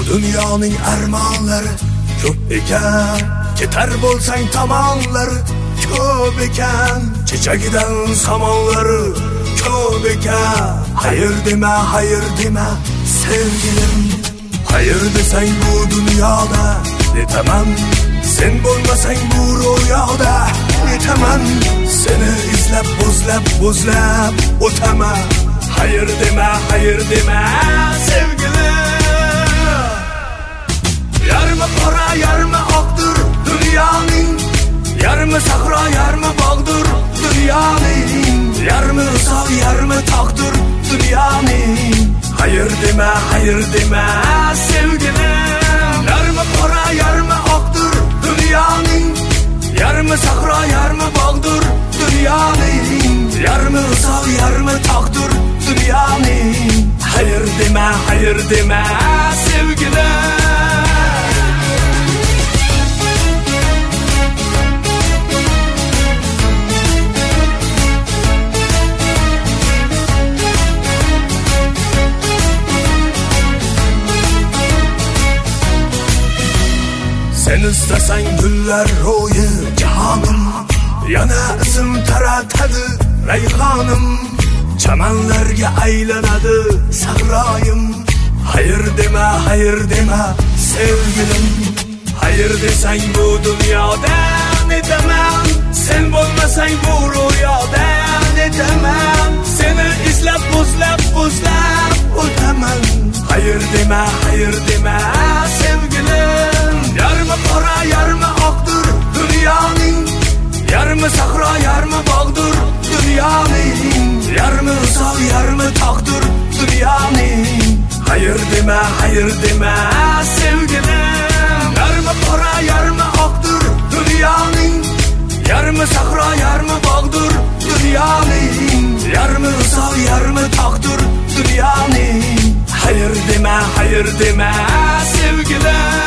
dunyoning armonlari ko'p ekan, ketar bo'lsang tomonlari ko'p ekan, chechagidan somonlari ko'p ekan. Hayır dema sevgilim, hayır desang bu dunyoda netaman, sen bo'lmasang bu ro'yoda netaman, seni izlab bo'zlab o'taman. Hayır dema sevgilim. Yarmi qora yarmi oqdir dunyoning, yarmi sahro yarmi bog'dir dunyoning, yarmi usol yarmi tog'dir dunyoning. Hayır dema sevgilim. Yarmi qora yarmi oqdir dunyoning, yarmi sahro yarmi bog'dir dunyoning, yarmi usol yarmi tog'dir dunyoning. Hayır dema sevgilim. Sen istesen güller ro'yi cahanım, yana ism taratadi rayhanım, chamanlarga aylanadi sahroyim. Hayır dema sevgilim, hayır desang bu dunyoda netaman, sen bo'lmasang bu ro'yoda netaman, seni izlab bo'zlab o'taman. Hayır dema sevgilim. Yarmi qora yarmi oqdir dunyoning, yarmi sahro yarmi bog'dir dunyoning, yarmi usol yarmi tog'dir dunyoning. Hayır dema sevgilim. Yarmi qora yarmi oqdir dunyoning, yarmi sahro yarmi bog'dir dunyoning, yarmi usol yarmi tog'dir dunyoning. Hayır dema sevgilim.